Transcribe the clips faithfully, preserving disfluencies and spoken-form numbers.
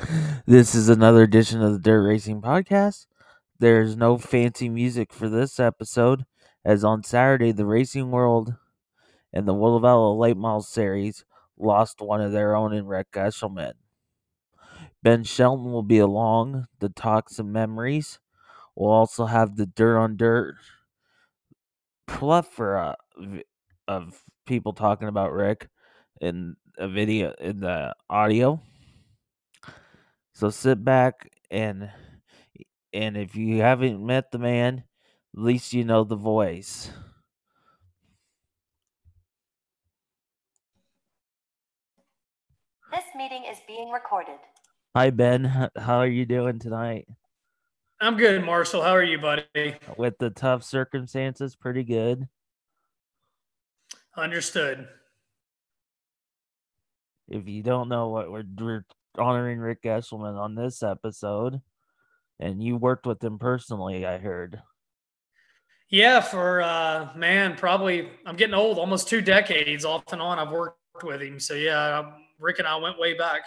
This is another edition of the Dirt Racing Podcast. There's no fancy music for this episode, as on Saturday, the Racing World and the World of Outlaw Late Model Series lost one of their own in Rick Eshelman. Ben Shelton will be along to talk some memories. We'll also have the Dirt on Dirt plethora of people talking about Rick in a video, in the audio. So sit back and and if you haven't met the man, at least you know the voice. This meeting is being recorded. Hi Ben, how are you doing tonight? I'm good, Marshall. How are you, buddy? With the tough circumstances, pretty good. Understood. If you don't know what we're, we're honoring Rick Eshelman on this episode, and you worked with him personally, I heard. Yeah, for uh, man, probably I'm getting old. Almost two decades off and on. I've worked with him, so yeah, Rick and I went way back.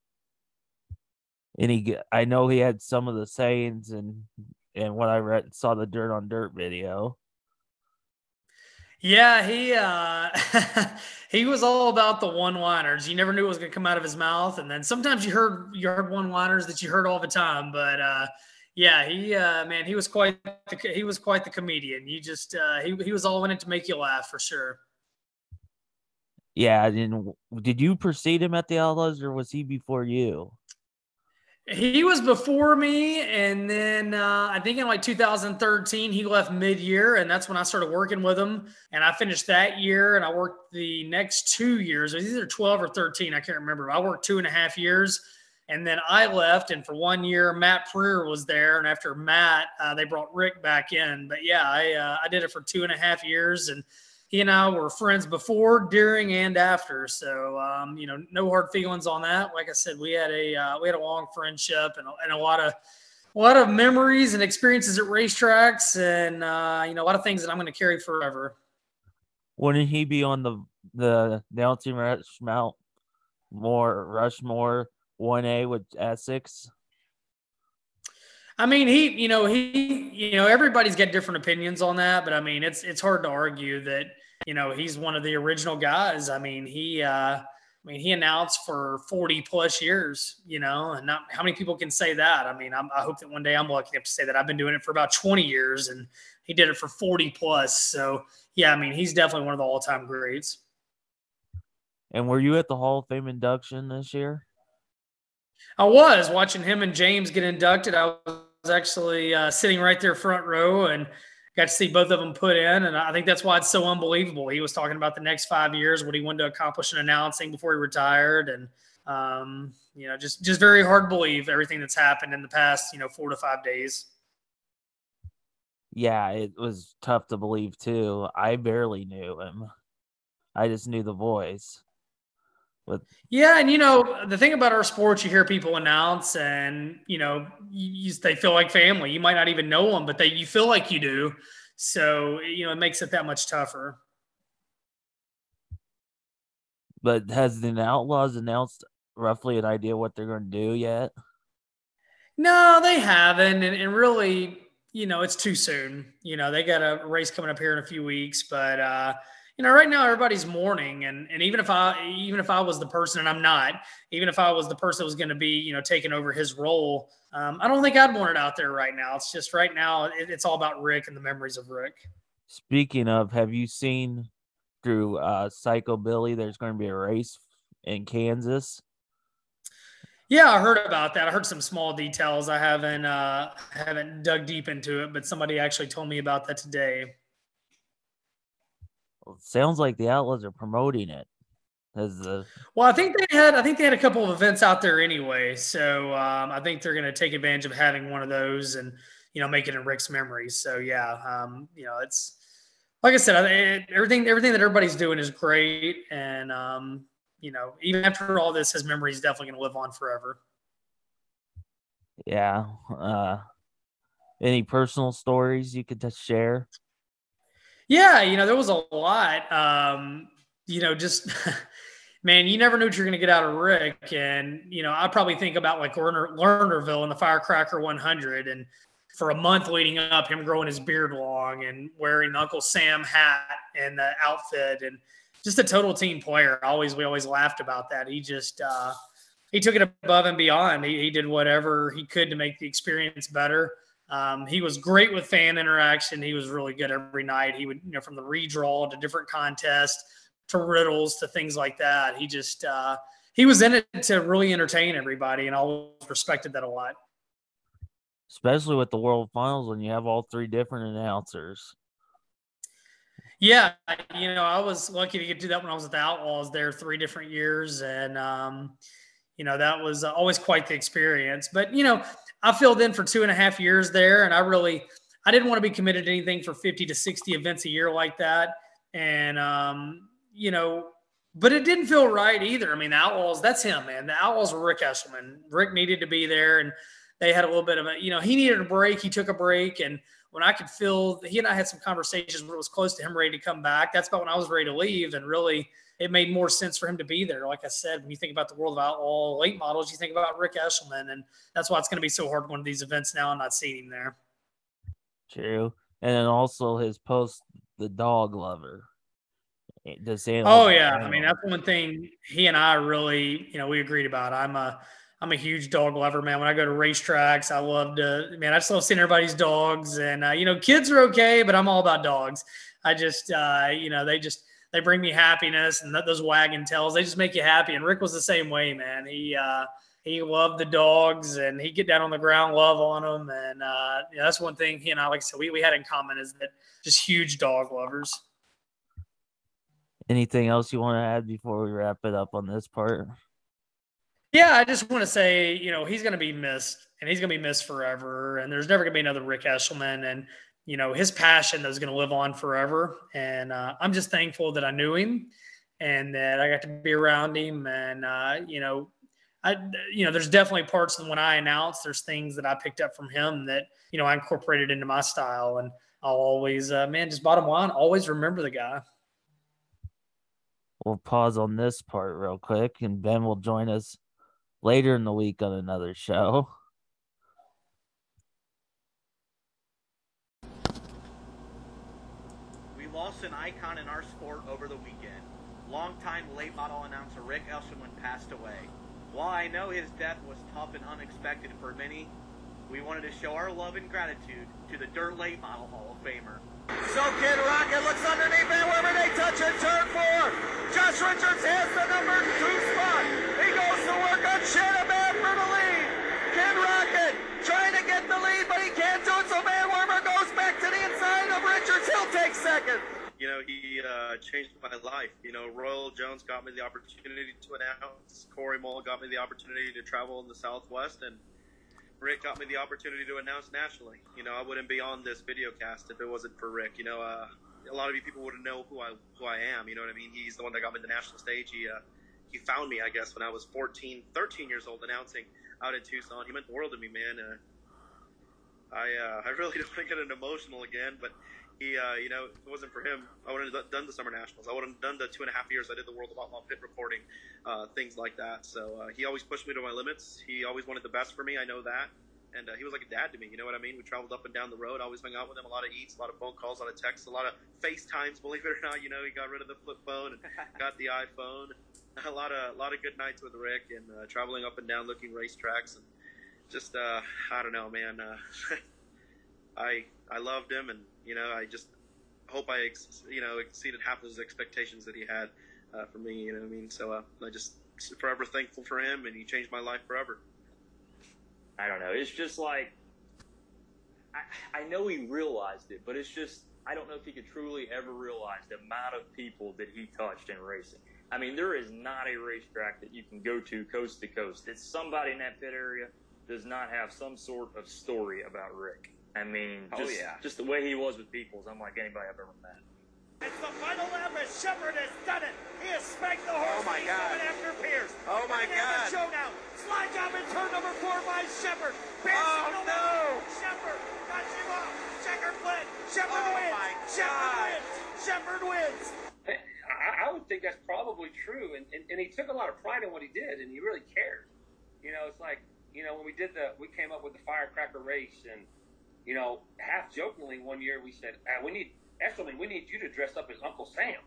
And he, I know he had some of the sayings and and what I read, saw the Dirt on Dirt video. Yeah, he uh, he was all about the one-liners. You never knew what was going to come out of his mouth, and then sometimes you heard you heard one-liners that you heard all the time. But uh, yeah, he uh, man, he was quite the, he was quite the comedian. You just uh, he he was all in it to make you laugh for sure. Yeah, and did you precede him at the Outlaws, or was he before you? He was before me, and then uh, I think in like two thousand thirteen, he left mid-year, and that's when I started working with him. And I finished that year, and I worked the next two years. It was either twelve or thirteen, I can't remember. I worked two and a half years, and then I left, and for one year, Matt Preer was there, and after Matt, uh, they brought Rick back in. But yeah, I uh, I did it for two and a half years, and he and I were friends before, during, and after. So, um, you know, no hard feelings on that. Like I said, we had a uh, we had a long friendship and, and a lot of a lot of memories and experiences at racetracks, and uh, you know, a lot of things that I'm going to carry forever. Wouldn't he be on the the announcing Rushmore, more Rushmore one A with Essex? I mean, he, you know, he, you know, everybody's got different opinions on that, but I mean, it's it's hard to argue that, you know, he's one of the original guys. I mean, he, uh, I mean, he announced for forty plus years, you know, and not how many people can say that. I mean, I'm, I hope that one day I'm lucky enough to say that I've been doing it for about twenty years, and he did it for forty plus. So yeah, I mean, he's definitely one of the all time greats. And were you at the Hall of Fame induction this year? I was watching him and James get inducted. I was actually uh, sitting right there front row and got to see both of them put in. And I think that's why it's so unbelievable. He was talking about the next five years, what he wanted to accomplish in announcing before he retired. And, um, you know, just, just very hard to believe everything that's happened in the past, you know, four to five days. Yeah, it was tough to believe too. I barely knew him. I just knew the voice. But yeah, and you know, the thing about our sports, you hear people announce, and you know, you, they feel like family. You might not even know them, but they you feel like you do. So you know, it makes it that much tougher. But has the Outlaws announced roughly an idea what they're going to do yet? No, they haven't, and, and really, you know, it's too soon. You know, they got a race coming up here in a few weeks, but. uh You know, right now everybody's mourning, and and even if I even if I was the person, and I'm not, even if I was the person that was going to be, you know, taking over his role, um, I don't think I'd want it out there right now. It's just right now, it, it's all about Rick and the memories of Rick. Speaking of, have you seen through uh, Psycho Billy? There's going to be a race in Kansas. Yeah, I heard about that. I heard some small details. I haven't uh, haven't dug deep into it, but somebody actually told me about that today. Well, it sounds like the Outlaws are promoting it as the. Well, I think they had. I think they had a couple of events out there anyway. So um, I think they're going to take advantage of having one of those and you know make it in Rick's memories. So yeah, um, you know it's like I said, it, everything everything that everybody's doing is great, and um, you know even after all this, his memory is definitely going to live on forever. Yeah. Uh, any personal stories you could just share? Yeah, you know, there was a lot. Um, you know, just man, you never knew what you're going to get out of Rick. And, you know, I probably think about like Lerner, Lernerville and the Firecracker one hundred. And for a month leading up, him growing his beard long and wearing the Uncle Sam hat and the outfit, and just a total team player. Always, we always laughed about that. He just, uh, he took it above and beyond. He, he did whatever he could to make the experience better. Um, he was great with fan interaction. He was really good every night. He would, you know, from the redraw to different contests to riddles to things like that. He just, uh, he was in it to really entertain everybody, and I always respected that a lot. Especially with the World Finals when you have all three different announcers. Yeah, you know, I was lucky to get to do that when I was at the Outlaws there three different years. And, um, you know, that was always quite the experience. But, you know, I filled in for two and a half years there, and I really – I didn't want to be committed to anything for fifty to sixty events a year like that. And, um, you know, but it didn't feel right either. I mean, the Outlaws – that's him, man. The Outlaws were Rick Eshelman. Rick needed to be there, and they had a little bit of a – you know, he needed a break. He took a break, and – when I could feel, he and I had some conversations when it was close to him ready to come back. That's about when I was ready to leave. And really, it made more sense for him to be there. Like I said, when you think about the World of Outlaw late models, you think about Rick Eshelman. And that's why it's going to be so hard going to these events now and not seeing him there. True. And then also his post, the dog lover. Oh, yeah. I mean, that's one thing he and I really, you know, we agreed about. I'm a, I'm a huge dog lover, man. When I go to racetracks, I love to, man, I just love seeing everybody's dogs. And, uh, you know, kids are okay, but I'm all about dogs. I just, uh, you know, they just, they bring me happiness, and those wagging tails, they just make you happy. And Rick was the same way, man. He, uh, he loved the dogs, and he'd get down on the ground, love on them. And uh, yeah, that's one thing he and I, like I said, we, we had in common is that just huge dog lovers. Anything else you want to add before we wrap it up on this part? Yeah, I just want to say, you know, he's going to be missed, and he's going to be missed forever. And there's never going to be another Rick Eshelman. And, you know, his passion is going to live on forever. And uh, I'm just thankful that I knew him and that I got to be around him. And, uh, you know, I, you know, there's definitely parts of when I announced, there's things that I picked up from him that, you know, I incorporated into my style. And I'll always, uh, man, just bottom line, always remember the guy. We'll pause on this part real quick, and Ben will join us later in the week on another show. We lost an icon in our sport over the weekend. Longtime late model announcer Rick Eshelman passed away. While I know his death was tough and unexpected for many, we wanted to show our love and gratitude to the Dirt Late Model Hall of Famer. So Kid Rocket looks underneath Van Wimmer, they touch in turn four. Josh Richards has the number two spot. He goes to work on Shanahan for the lead. Kid Rocket trying to get the lead, but he can't do it, so Van Wimmer goes back to the inside of Richards. He'll take second. You know, he uh, changed my life. You know, Royal Jones got me the opportunity to announce. Corey Moll got me the opportunity to travel in the Southwest, and Rick got me the opportunity to announce nationally. You know, I wouldn't be on this video cast if it wasn't for Rick. You know, uh, a lot of you people wouldn't know who I who I am. You know what I mean? He's the one that got me the national stage. He uh, he found me, I guess, when I was fourteen, thirteen years old, announcing out in Tucson. He meant the world to me, man. Uh, I uh, I really don't want to get emotional again, but he, uh, you know, if it wasn't for him, I wouldn't have done the Summer Nationals. I wouldn't have done the two and a half years I did the World of Outlaw pit reporting, uh, things like that. So uh, he always pushed me to my limits. He always wanted the best for me. I know that. And uh, he was like a dad to me, you know what I mean? We traveled up and down the road, always hung out with him, a lot of eats, a lot of phone calls, a lot of texts, a lot of FaceTimes, believe it or not. You know, he got rid of the flip phone and got the iPhone. A lot of a lot of good nights with Rick, and uh, traveling up and down looking racetracks, and just, uh, I don't know, man. Uh, I I loved him, and, you know, I just hope I, ex- you know, exceeded half of his expectations that he had uh, for me, you know what I mean? So uh, I just forever thankful for him, and he changed my life forever. I don't know. It's just like, I, I know he realized it, but it's just, I don't know if he could truly ever realize the amount of people that he touched in racing. I mean, there is not a racetrack that you can go to coast to coast that somebody in that pit area does not have some sort of story about Rick. I mean, just, oh, yeah. just the way he was with people is unlike anybody I've ever met. It's the final lap as Shepard has done it. He has spanked the horse. Oh, my He's God. coming after Pierce. Oh, my Coming down God. the showdown. Slide job in turn number four by Shepard. Pierce Oh, on the no. left. Shepard cuts him off. Checker fled. Shepard Oh, wins. my Shepard God. wins. Shepard wins. I, I would think that's probably probably true. And, and, and he took a lot of pride in what he did, and he really cared. You know, it's like, you know, when we did the, we came up with the firecracker race, and, you know, half jokingly one year we said, ah, we need, Eshelman, we need you to dress up as Uncle Sam.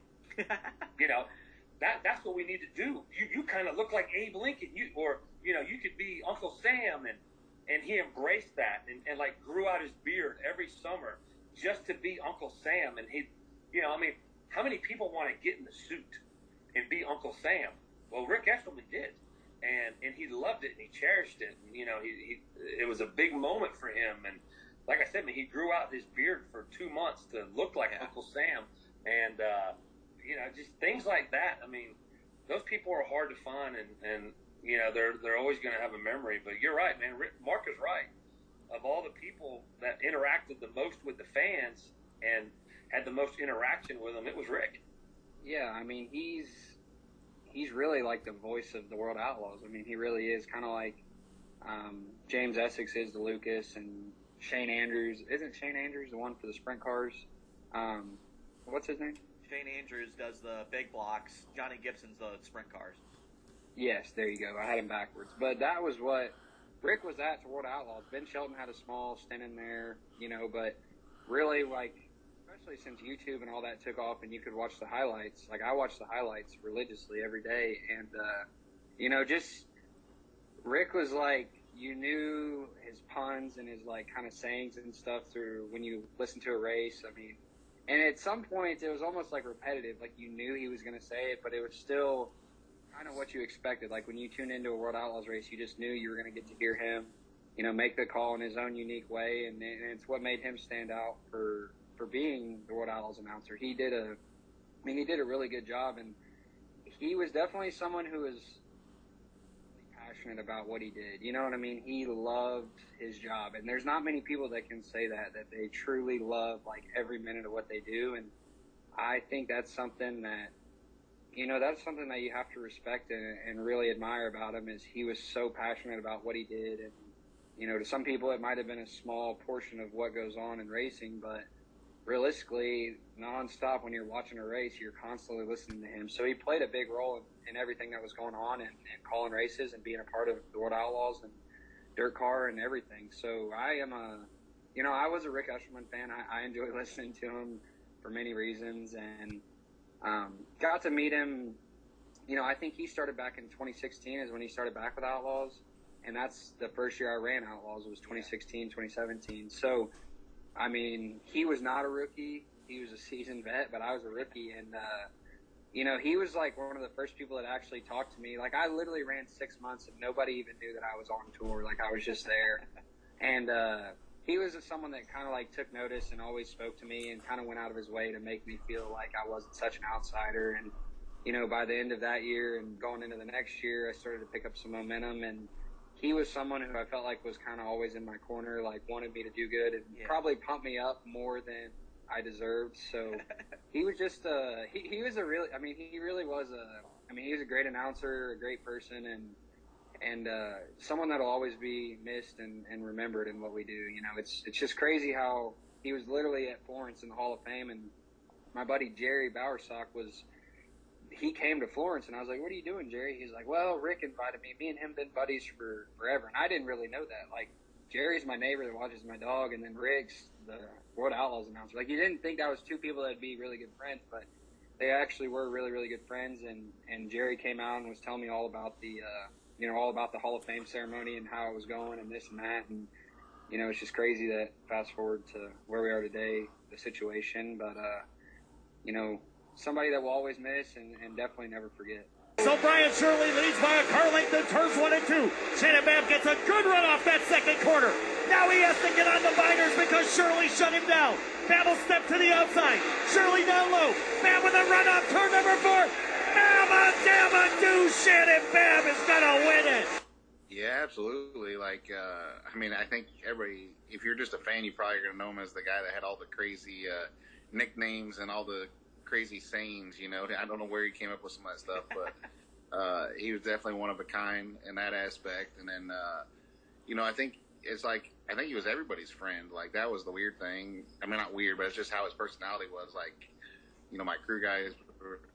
You know, that that's what we need to do. You you kind of look like Abe Lincoln, you or, you know, you could be Uncle Sam. And, and he embraced that and, and, like, grew out his beard every summer just to be Uncle Sam. And he, you know, I mean, how many people want to get in the suit and be Uncle Sam? Well, Rick Eshelman did. And and he loved it and he cherished it. And, you know, he, he it was a big moment for him. And like I said, I mean, he grew out his beard for two months to look like yeah. Uncle Sam. And, uh, you know, just things like that. I mean, those people are hard to find, and, and you know, they're they're always going to have a memory. But you're right, man. Rick, Mark is right. Of all the people that interacted the most with the fans and had the most interaction with them, it was Rick. Yeah, I mean, he's he's really like the voice of the World Outlaws. I mean, he really is kind of like um, James Essex is to Lucas, and Shane Andrews. Isn't Shane Andrews the one for the sprint cars? Um, what's his name? Shane Andrews does the big blocks. Johnny Gibson's the sprint cars. Yes, there you go. I had him backwards. But that was what Rick was at to World Outlaws. Ben Shelton had a small stint in there, you know, but really, like, especially since YouTube and all that took off and you could watch the highlights, like, I watch the highlights religiously every day. And, uh, you know, just Rick was like, you knew his puns and his, like, kind of sayings and stuff through when you listen to a race. I mean, and at some points it was almost like repetitive. Like, you knew he was going to say it, but it was still kind of what you expected. Like, when you tune into a World Outlaws race, you just knew you were going to get to hear him, you know, make the call in his own unique way. And, and it's what made him stand out for, for being the World Outlaws announcer. He did a, I mean, he did a really good job. And he was definitely someone who was passionate about what he did. You know what I mean? He loved his job. And there's not many people that can say that, that they truly love, like, every minute of what they do. And I think that's something that, you know, that's something that you have to respect and, and really admire about him, is he was so passionate about what he did. And, you know, to some people it might have been a small portion of what goes on in racing, but realistically, nonstop when you're watching a race, you're constantly listening to him. So he played a big role in, in everything that was going on, and, and calling races and being a part of the World Outlaws and Dirt Car and everything. So I am a, you know, I was a Rick Eshelman fan. I, I enjoy listening to him for many reasons, and um, got to meet him. You know, I think he started back in twenty sixteen is when he started back with Outlaws, and that's the first year I ran Outlaws was twenty sixteen, twenty seventeen. So, I mean, he was not a rookie. He was a seasoned vet, but I was a rookie. And, uh, you know, he was like one of the first people that actually talked to me. Like, I literally ran six months and nobody even knew that I was on tour. Like, I was just there. And uh, he was someone that kind of, like, took notice and always spoke to me and kind of went out of his way to make me feel like I wasn't such an outsider. And, you know, by the end of that year and going into the next year, I started to pick up some momentum. And he was someone who I felt like was kind of always in my corner, like wanted me to do good and yeah. probably pumped me up more than I deserved. So he was just, uh, he, he was a really, I mean, he really was a, I mean, he was a great announcer, a great person, and, and, uh, someone that'll always be missed and, and remembered in what we do. You know, it's, it's just crazy how he was literally at Florence in the Hall of Fame, and my buddy Jerry Bowersock was, he came to Florence, and I was like, what are you doing, Jerry? He's like, well, Rick invited me. Me and him been buddies for forever. And I didn't really know that. Like, Jerry's my neighbor that watches my dog, and then Rick's the World Outlaws announcer. Like, you didn't think that was two people that'd be really good friends, but they actually were really, really good friends. And, and Jerry came out and was telling me all about the, uh, you know, all about the Hall of Fame ceremony and how it was going and this and that. And, you know, it's just crazy that fast forward to where we are today, the situation. But, uh, you know, somebody that we'll always miss and, and definitely never forget. So Brian Shirley leads by a car length in turns one and two. Shannon Babb gets a good run off that second corner. Now he has to get on the binders because Shirley shut him down. Babb will step to the outside. Shirley down low. Babb with a run off turn number four. Mamma damma do, Shannon Babb is gonna win it. Yeah, absolutely. Like, uh, I mean, I think everybody, if you're just a fan, you probably are gonna know him as the guy that had all the crazy uh, nicknames and all the crazy sayings, you know. I don't know where he came up with some of that stuff, but uh, he was definitely one of a kind in that aspect. And then, uh, you know, I think it's like, I think he was everybody's friend. Like, that was the weird thing. I mean, not weird, but it's just how his personality was. Like, you know, my crew guys were,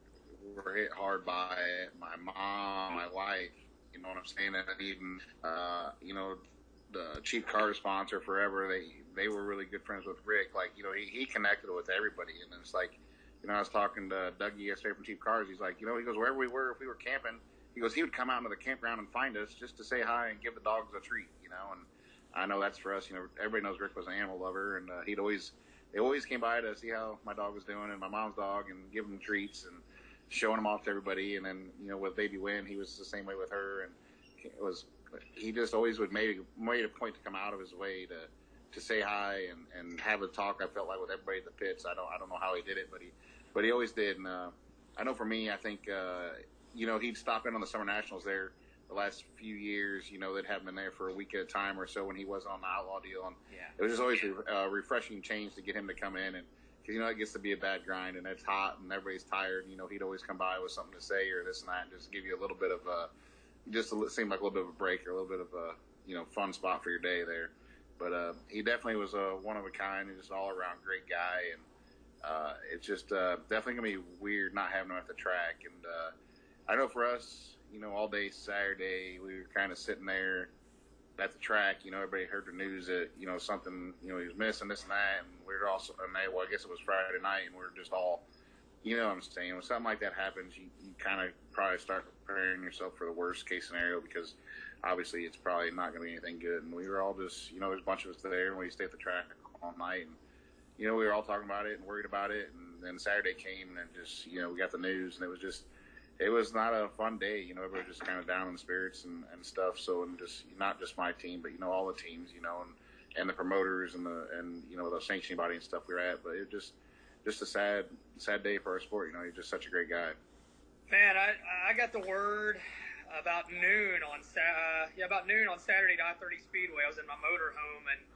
were hit hard by it. My mom, my wife, you know what I'm saying? And even, uh, you know, the cheap car sponsor forever, they, they were really good friends with Rick. Like, you know, he, he connected with everybody. And it's like, you know, I was talking to Dougie yesterday from Cheap Cars. He's like, you know, he goes, wherever we were, if we were camping, he goes, he would come out into the campground and find us just to say hi and give the dogs a treat, you know. And I know that's for us. You know, everybody knows Rick was an animal lover, and uh, he'd always, they always came by to see how my dog was doing and my mom's dog and give them treats and showing them off to everybody. And then, you know, with Baby Wynn, he was the same way with her. And it was, he just always would make, made a point to come out of his way to, to say hi and, and have a talk. I felt like with everybody at the pits. I don't, I don't know how he did it, but he, but he always did. And uh, I know for me, I think, uh, you know, he'd stop in on the Summer Nationals there the last few years. You know, they'd have him in there for a week at a time or so when he wasn't on the Outlaw deal. And yeah. it was just always a uh, refreshing change to get him to come in. And because, you know, it gets to be a bad grind and it's hot and everybody's tired. You know, he'd always come by with something to say or this and that and just give you a little bit of a, just a, seemed like a little bit of a break or a little bit of a, you know, fun spot for your day there. But uh, he definitely was a one of a kind and just all around great guy. And uh, it's just uh, definitely going to be weird not having him at the track. And uh, I know for us, you know, all day Saturday, we were kind of sitting there at the track. You know, everybody heard the news that, you know, something, you know, he was missing this and that. And we were also, and they, well, I guess it was Friday night, and we were just all, you know what I'm saying? When something like that happens, you, you kind of probably start preparing yourself for the worst case scenario because obviously it's probably not going to be anything good. And we were all just, you know, there's a bunch of us there, and we stayed at the track all night. And, you know, we were all talking about it and worried about it. And then Saturday came, and just, you know, we got the news, and it was just, it was not a fun day. You know, everybody was just kind of down in spirits and, and stuff. So, and just, not just my team, but, you know, all the teams, you know, and, and the promoters and the, and, you know, the sanctioning body and stuff we were at. But it just, just a sad, sad day for our sport. You know, he's just such a great guy. Man, I, I got the word about noon on, uh, yeah, about noon on Saturday at I thirty Speedway. I was in my motorhome, and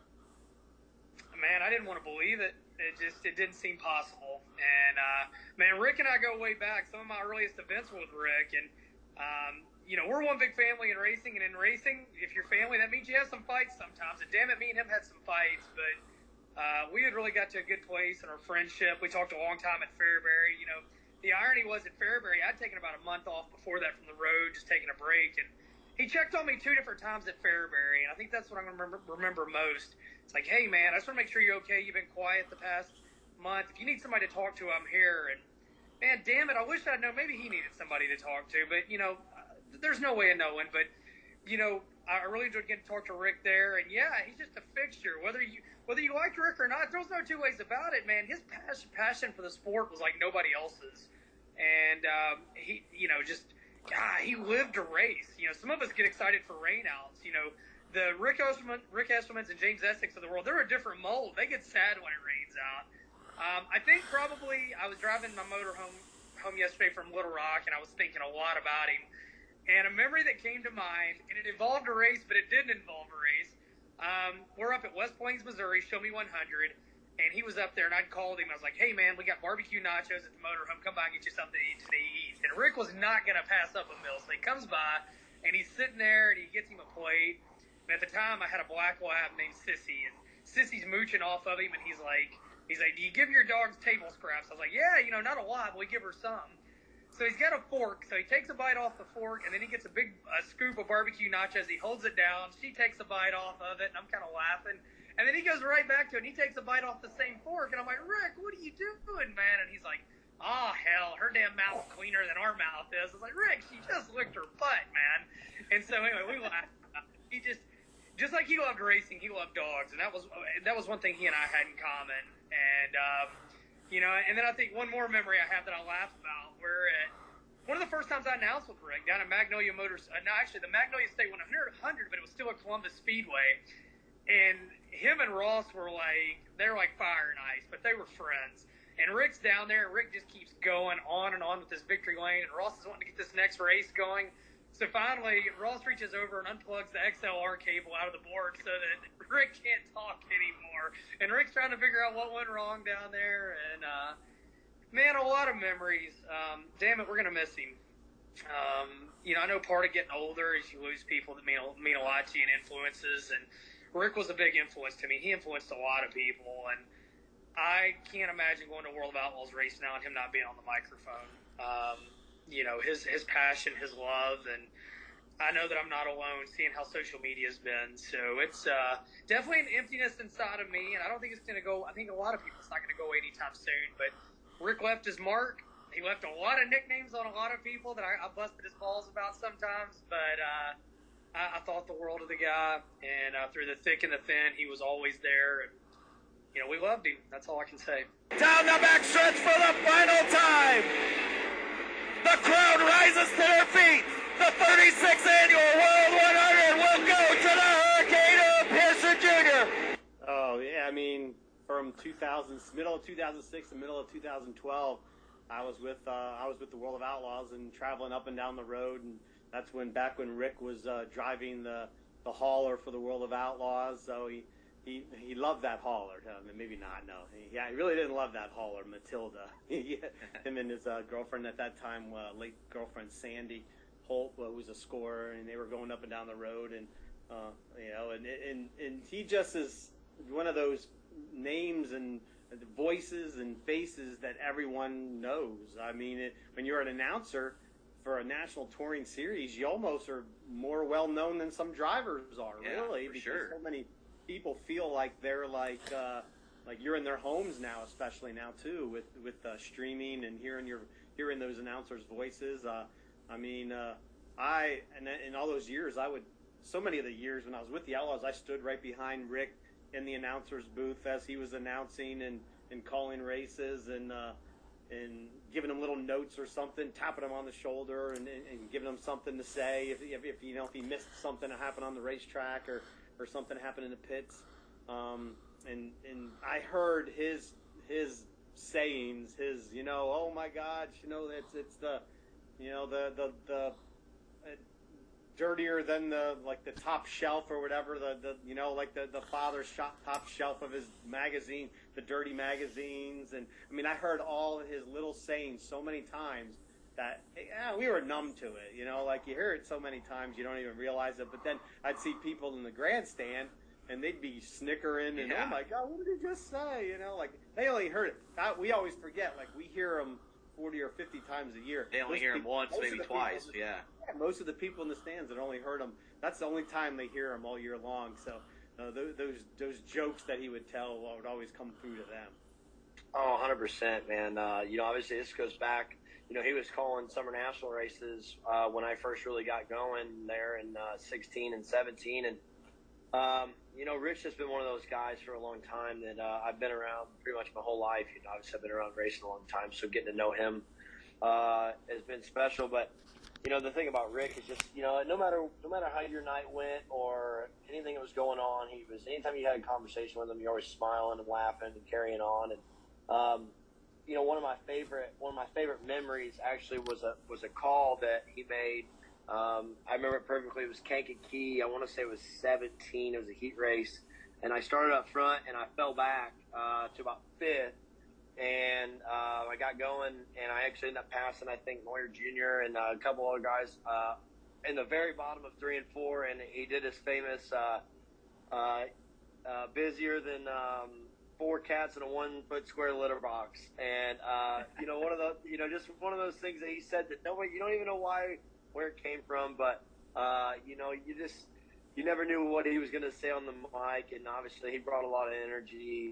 man, I didn't want to believe it. It just, it didn't seem possible. And, uh, man, Rick and I go way back. Some of my earliest events were with Rick. And, um, you know, we're one big family in racing. And in racing, if you're family, that means you have some fights sometimes. And damn it, me and him had some fights. But uh, we had really got to a good place in our friendship. We talked a long time at Fairbury. You know, the irony was at Fairbury, I'd taken about a month off before that from the road, just taking a break. And he checked on me two different times at Fairbury. And I think that's what I remember, remember most. It's like, hey, man, I just want to make sure you're okay. You've been quiet the past month. If you need somebody to talk to, I'm here. And, man, damn it, I wish I'd known. Maybe he needed somebody to talk to. But, you know, there's no way of knowing. But, you know, I really enjoyed getting to talk to Rick there. And, yeah, he's just a fixture. Whether you whether you liked Rick or not, there's no two ways about it, man. His passion, passion for the sport was like nobody else's. And, um, he, you know, just, God, he lived to race. You know, some of us get excited for rainouts, you know. The Rick Esselman, Rick Esselmans and James Essex of the world, they're a different mold. They get sad when it rains out. Um, I think probably I was driving my motor home, home yesterday from Little Rock, and I was thinking a lot about him. And a memory that came to mind, and it involved a race, but it didn't involve a race. Um, we're up at West Plains, Missouri, Show Me one hundred, and he was up there, and I'd called him. I was like, hey, man, we got barbecue nachos at the motorhome. Come by and get you something to eat today. Eat. And Rick was not going to pass up a meal, so he comes by, and he's sitting there, and he gets him a plate. And at the time, I had a black lab named Sissy, and Sissy's mooching off of him, and he's like, he's like, do you give your dogs table scraps? I was like, yeah, you know, not a lot, but we give her some. So he's got a fork, so he takes a bite off the fork, and then he gets a big a scoop of barbecue nachos. He holds it down. She takes a bite off of it, and I'm kind of laughing. And then he goes right back to it, and he takes a bite off the same fork, and I'm like, Rick, what are you doing, man? And he's like, oh, hell, her damn mouth's cleaner than our mouth is. I was like, Rick, she just licked her butt, man. And so anyway, we laughed. He just... Just like he loved racing, he loved dogs, and that was that was one thing he and I had in common. And um, you know, and then I think one more memory I have that I laugh about. We're at one of the first times I announced with Rick down at Magnolia Motors. Uh, no, actually, the Magnolia State one hundred, but it was still at Columbus Speedway. And him and Ross were like, they're like fire and ice, but they were friends. And Rick's down there, and Rick just keeps going on and on with this victory lane, and Ross is wanting to get this next race going. So finally, Ross reaches over and unplugs the X L R cable out of the board so that Rick can't talk anymore. And Rick's trying to figure out what went wrong down there. And, uh, man, a lot of memories. Um, damn it, we're going to miss him. Um, you know, I know part of getting older is you lose people that mean, mean a lot to you and influences. And Rick was a big influence to me. He influenced a lot of people. And I can't imagine going to World of Outlaws race now and him not being on the microphone. um, you know, his, his passion, his love, and I know that I'm not alone seeing how social media has been. So it's uh, definitely an emptiness inside of me, and I don't think it's going to go. I think a lot of people it's not going to go anytime soon. But Rick left his mark. He left a lot of nicknames on a lot of people that I, I busted his balls about sometimes. But uh, I, I thought the world of the guy, and uh, through the thick and the thin, he was always there. And you know, we loved him. That's all I can say. Down the backstretch for the final time. The crowd rises to their feet. The thirty-sixth annual World one hundred will go to the Hurricane of Pearson Junior Oh, yeah, I mean, from two thousand, middle of two thousand six to middle of two thousand twelve, I was with uh, I was with the World of Outlaws and traveling up and down the road, and that's when back when Rick was uh, driving the the hauler for the World of Outlaws. So he he, he loved that hauler. Uh, maybe not. No, he, yeah, he really didn't love that hauler, Matilda. Him and his uh, girlfriend at that time, uh, late girlfriend Sandy Holt, who was a scorer, and they were going up and down the road, and uh, you know, and and and he just is one of those names and voices and faces that everyone knows. I mean, it, when you're an announcer for a national touring series, you almost are more well known than some drivers are, Yeah, really, for because sure. so many people feel like they're like uh, like you're in their homes now, especially now too, with with uh, streaming and hearing your hearing those announcers' voices. Uh, I mean, uh, I and in all those years, I would so many of the years when I was with the Outlaws, I stood right behind Rick in the announcer's booth as he was announcing and, and calling races and uh, and giving him little notes or something, tapping him on the shoulder and, and, and giving him something to say if, if, if you know if he missed something that happened on the racetrack or, or something happened in the pits. Um, and and I heard his his sayings, his you know, oh my God, you know it's it's the you know the the the uh, dirtier than the like the top shelf or whatever the, the you know like the the father's shop, top shelf of his magazine, the dirty magazines. And I mean I heard all his little sayings so many times that yeah, we were numb to it, you know, like you hear it so many times you don't even realize it. But then I'd see people in the grandstand and they'd be snickering and Yeah. oh my God, what did he just say, you know, like they only heard it. That, we always forget, like we hear them forty or fifty times a year. They only Most hear him people- once, most of maybe the people twice. in the- Yeah. yeah, most of the people in the stands that only heard him, that's the only time they hear him all year long. So uh, those, those those jokes that he would tell would always come through to them. Oh, one hundred percent, man. Uh, you know, obviously this goes back, you know, he was calling summer national races uh, when I first really got going there in uh, sixteen and seventeen. And, um, you know, Rich has been one of those guys for a long time that uh, I've been around pretty much my whole life. You know, obviously I've been around racing a long time, so getting to know him uh, has been special. But, you know, the thing about Rick is just, you know, no matter no matter how your night went or anything that was going on, he was, anytime you had a conversation with him, you're always smiling and laughing and carrying on. And, um, you know, one of my favorite one of my favorite memories actually was a was a call that he made. Um, I remember it perfectly. It was Kankakee. I want to say it was seventeen. It was a heat race, and I started up front and I fell back uh, to about fifth, and uh, I got going, and I actually ended up passing, I think, Moyer Junior and uh, a couple other guys uh, in the very bottom of three and four, and he did his famous uh, uh, uh, busier than. Um, four cats in a one foot square litter box. And, uh, you know, one of the, you know, just one of those things that he said that nobody, you don't even know why, where it came from, but, uh, you know, you just, you never knew what he was going to say on the mic. And obviously he brought a lot of energy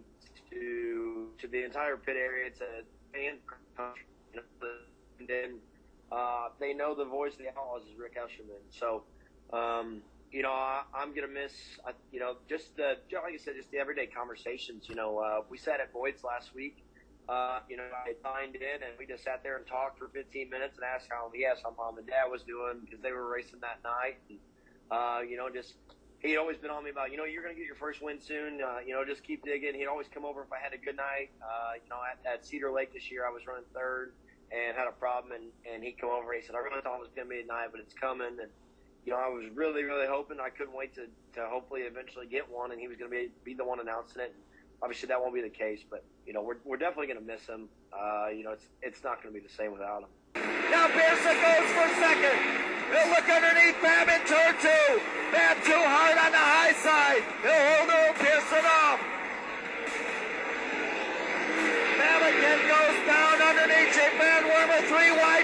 to, to the entire pit area, to fan country, you know, and then, uh, they know the voice of the Outlaws is Rick Eshelman. So, um, you know, I, I'm going to miss, uh, you know, just the, like I said, just the everyday conversations. You know, uh, we sat at Boyd's last week. Uh, you know, I signed in and we just sat there and talked for fifteen minutes and asked how, yes, how mom and dad was doing because they were racing that night. And, uh, you know, just, he'd always been on me about, you know, you're going to get your first win soon. Uh, you know, just keep digging. He'd always come over if I had a good night. Uh, you know, at, at Cedar Lake this year, I was running third and had a problem. And, and he'd come over and he said, I really thought it was going to be a night, but it's coming. And, you know, I was really, really hoping. I couldn't wait to, to hopefully eventually get one, and he was going to be be the one announcing it. Obviously, that won't be the case, but, you know, we're we're definitely going to miss him. Uh, you know, it's it's not going to be the same without him. Now Pearson goes for second. He'll look underneath Bam in turn two. Bam too hard on the high side. He'll hold old Pearson off. Bam again goes down underneath Jake Van Wormer, three wide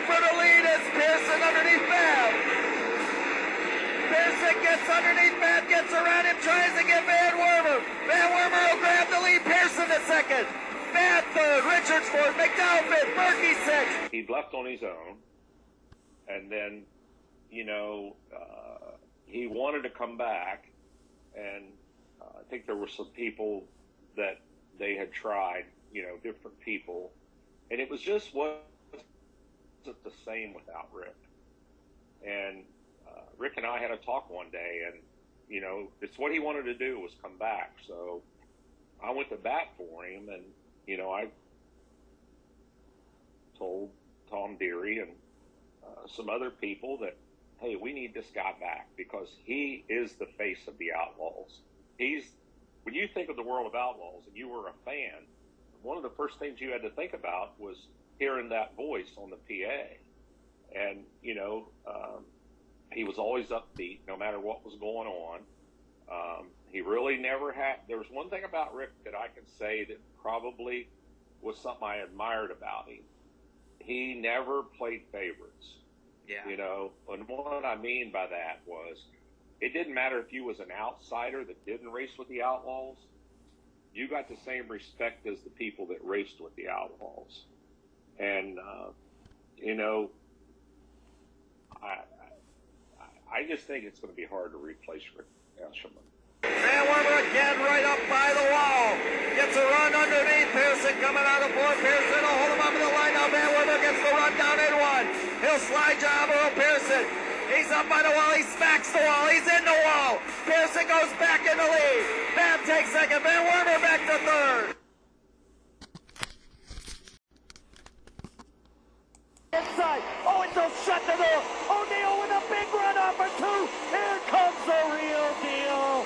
underneath Matt, gets around him, tries to get Van Wormer. Van Wormer will grab the lead. Pearson at second. Matt third. Richards fourth. McDowell fifth. Murphy sixth. He left on his own. And then, you know, uh, he wanted to come back. And uh, I think there were some people that they had tried, you know, different people. And it was just wasn't the same without Rick. And uh, Rick and I had a talk one day, and, you know, it's what he wanted to do was come back. So I went to bat for him, and, you know, I told Tom Deary and uh, some other people that, hey, we need this guy back because he is the face of the Outlaws. He's, when you think of the World of Outlaws and you were a fan, one of the first things you had to think about was hearing that voice on the P A. And, you know, um, he was always upbeat no matter what was going on. Um, he really never had, there was one thing about Rick that I can say that probably was something I admired about him. He never played favorites. Yeah. You know, and what I mean by that was it didn't matter if you was an outsider that didn't race with the Outlaws. You got the same respect as the people that raced with the Outlaws. And, uh, you know, I, I I just think it's going to be hard to replace Rick Eshelman. Van Wormer again right up by the wall. Gets a run underneath. Pearson coming out of fourth. Pearson will hold him up in the line. Now Van Wormer gets the run down in one. He'll slide job Earl Pearson. He's up by the wall. He smacks the wall. He's in the wall. Pearson goes back in the lead. Van takes second. Van Wormer back to third. Inside. Oh, it's a shut the door. O'Neal with a big run off for two. Here comes the real deal.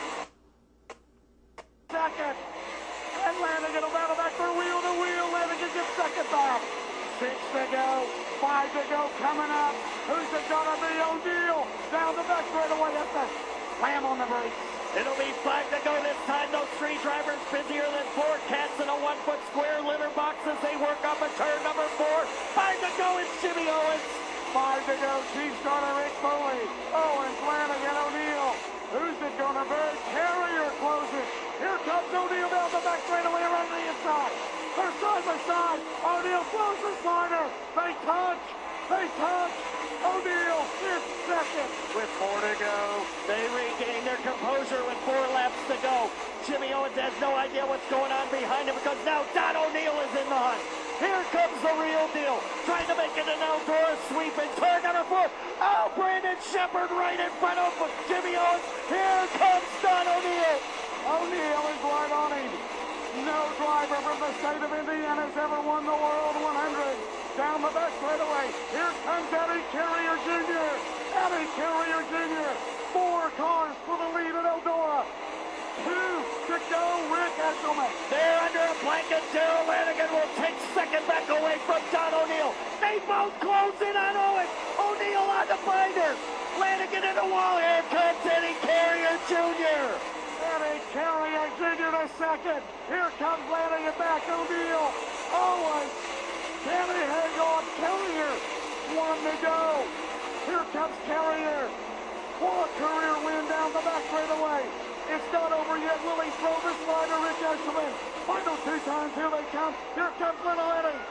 Second. And Lanigan will battle back for wheel to wheel. Lanigan gets second back. Six to go. Five to go coming up. Who's it gonna be? O'Neal down the back straightaway. That's a slam on the brakes. It'll be five to go this time. Those three drivers busier than four cats in a one-foot square litter box as they work up a turn number four. Five to go, it's Jimmy Owens. Five to go, Chief Starter Rick Foley. Owens, Lanigan, O'Neal. Who's it gonna be? Carrier closes. Here comes O'Neal down the back straightaway around the inside. They're side by side. O'Neal throws the slider. They touch. They touch. O'Neal is second. With four to go, they regain their composure with four laps to go. Jimmy Owens has no idea what's going on behind him because now Don O'Neal is in the hunt. Here comes the real deal. Trying to make it an outdoor sweep in turn number four. Oh, Brandon Sheppard right in front of Jimmy Owens. Here comes Don O'Neal. O'Neal is right on him. No driver from the state of Indiana has ever won the World one hundred. Down the back straightaway. Here comes Eddie Carrier Junior Eddie Carrier Junior Four cars for the lead at Eldora. Two to go, Rick Eshelman. They're under a blanket. Darrell Lanigan will take second back away from Don O'Neal. They both close in on Owens. O'Neal on the binder. Lanigan in the wall. Here comes Eddie Carrier Junior Eddie Carrier Junior to second. Here comes Lanigan back. O'Neal. Owens. Can he hang on? Carrier. One to go. Here comes Carrier. For a career win down the back straightaway. It's not over yet. Will he throw the slider? Rick Eshelman. Final two times. Here they come. Here comes little Eddie.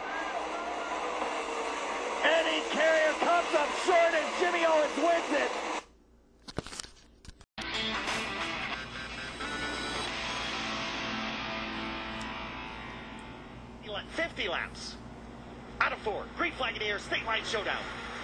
Eddie Carrier comes up short and Jimmy Owens wins it. fifty laps. Out of four. Green flag in the air. State line showdown.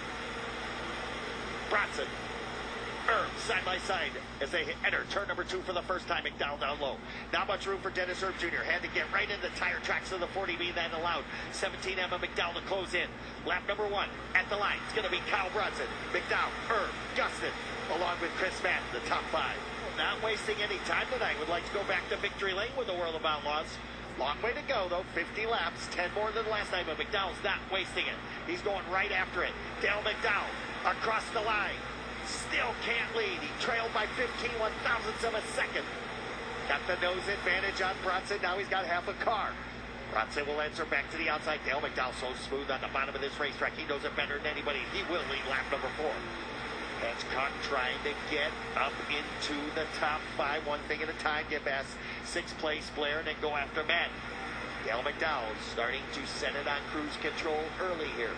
Bronson. Erb side by side as they enter turn number two for the first time. McDowell down low. Not much room for Dennis Erb Junior Had to get right in the tire tracks of the forty B that allowed seventeen Emma McDowell to close in. Lap number one at the line. It's going to be Kyle Bronson, McDowell, Erb, Dustin, along with Chris Madden, the top five. Not wasting any time tonight. Would like to go back to victory lane with the World of Outlaws. Long way to go, though. fifty laps, ten more than last time, but McDowell's not wasting it. He's going right after it. Dale McDowell across the line. Still can't lead. He trailed by fifteen one thousandths of a second. Got the nose advantage on Bronson. Now he's got half a car. Bronson will answer back to the outside. Dale McDowell so smooth on the bottom of this racetrack. He knows it better than anybody. He will lead lap number four. Hedgecock trying to get up into the top five, one thing at a time, get past sixth place Blair, and then go after Matt. Dale McDowell starting to set it on cruise control early here.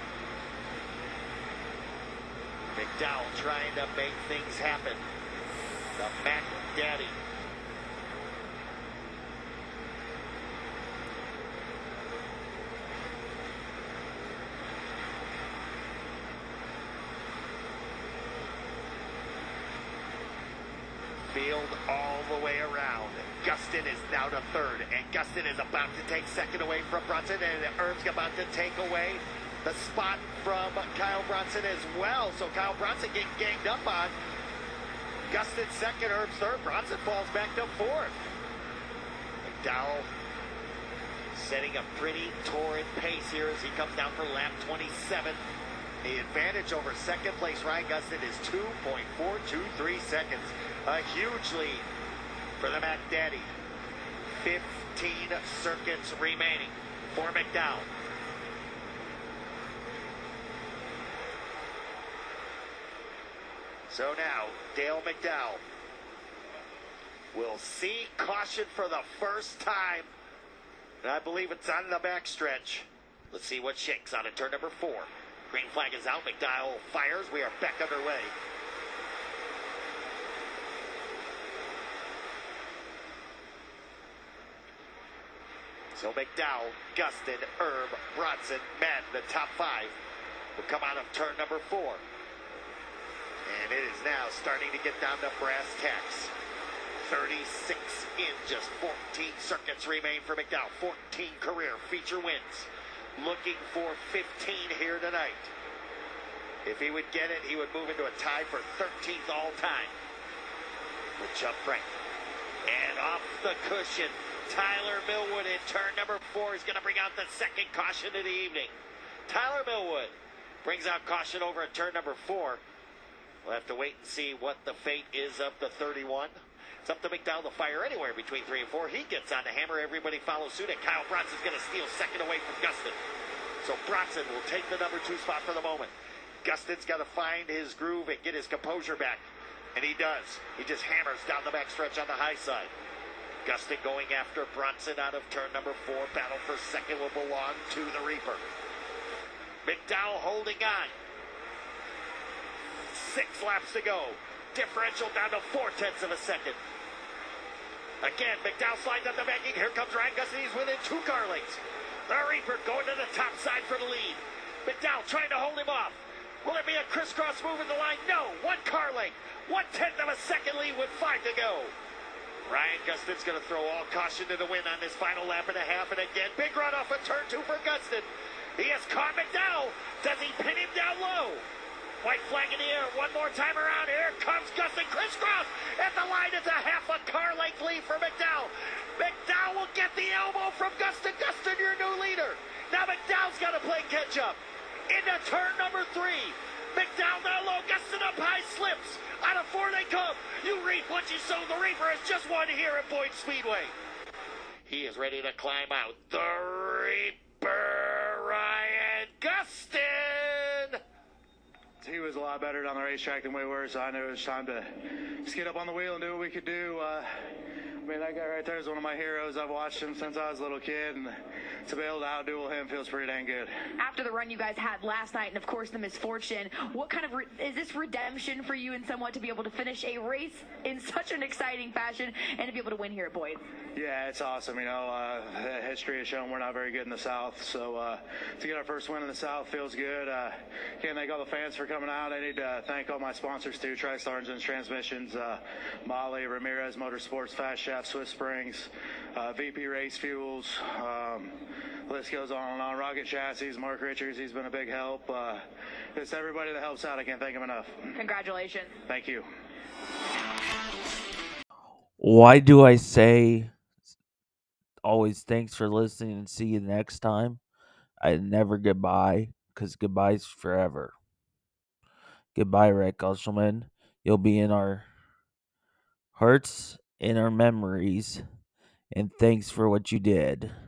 McDowell trying to make things happen. The Mac Daddy. Field all the way around. Gustin is now to third, and Gustin is about to take second away from Brunson, and Herb's about to take away the spot from Kyle Bronson as well. So Kyle Bronson getting ganged up on. Gustin second, Herb's third. Bronson falls back to fourth. McDowell setting a pretty torrid pace here as he comes down for lap twenty-seven. The advantage over second place Ryan Gustin is two point four two three seconds. A huge lead for the Mac Daddy. fifteen circuits remaining for McDowell. So now, Dale McDowell will see caution for the first time. And I believe it's on the backstretch. Let's see what shakes out of turn number four. Green flag is out. McDowell fires. We are back underway. So McDowell, Gustin, Herb, Bronson, Matt, the top five will come out of turn number four. And it is now starting to get down to brass tacks. thirty-six in, just fourteen circuits remain for McDowell. fourteen career feature wins. Looking for fifteen here tonight. If he would get it, he would move into a tie for thirteenth all time with Chuck Frank. And off the cushion, Tyler Millwood in turn number four is going to bring out the second caution of the evening. Tyler Millwood brings out caution over at turn number four. We'll have to wait and see what the fate is of the thirty-one. It's up to McDowell to fire anywhere between three and four. He gets on the hammer. Everybody follows suit. And Kyle Bronson's going to steal second away from Gustin. So Bronson will take the number two spot for the moment. Gustin's got to find his groove and get his composure back. And he does. He just hammers down the backstretch on the high side. Gustin going after Bronson out of turn number four. Battle for second will belong to the Reaper. McDowell holding on. Six laps to go. Differential down to four tenths of a second. Again, McDowell slides up the banking. Here comes Ryan Gustin. He's within two car lengths. The Reaper going to the top side for the lead. McDowell trying to hold him off. Will it be a crisscross move in the line? No. One car length. One tenth of a second lead with five to go. Ryan Gustin's going to throw all caution to the wind on this final lap and a half. And again, big run off of turn two for Gustin. He has caught McDowell. Does he pin him down low? White flag in the air. One more time around. Here comes Gustin. Crisscross. At the line, it's a half a car length lead for McDowell. McDowell will get the elbow from Gustin. Gustin, your new leader. Now McDowell's got to play catch up. Into turn number three. McDowell down low. Gustin up high, slips. Out of four they come. You reap what you sow. The Reaper has just won here at Boyd Speedway. He is ready to climb out. The Reaper, Ryan Gustin. He was a lot better down the racetrack than we were, so I knew it was time to just get up on the wheel and do what we could do. Uh, I mean, that guy right there is one of my heroes. I've watched him since I was a little kid, and to be able to outduel him feels pretty dang good. After the run you guys had last night, and of course the misfortune, what kind of re- is this redemption for you, and somewhat to be able to finish a race in such an exciting fashion and to be able to win here at Boyd? Yeah, it's awesome. You know, uh, history has shown we're not very good in the South, so uh, to get our first win in the South feels good. Uh, can't thank all the fans for coming out. I need to thank all my sponsors too: TriStar Engines, Transmissions, uh, Molly, Ramirez Motorsports, Fast Shaft, Swiss Springs, uh, V P Race Fuels. Um, list goes on and on. Rocket Chassis, Mark Richards, he's been a big help. Uh, it's everybody that helps out. I can't thank him enough. Congratulations. Thank you. Why do I say always thanks for listening and see you next time? I never goodbye, because goodbye's forever. Goodbye, Rick Ushelman. You'll be in our hearts, in our memories, and thanks for what you did.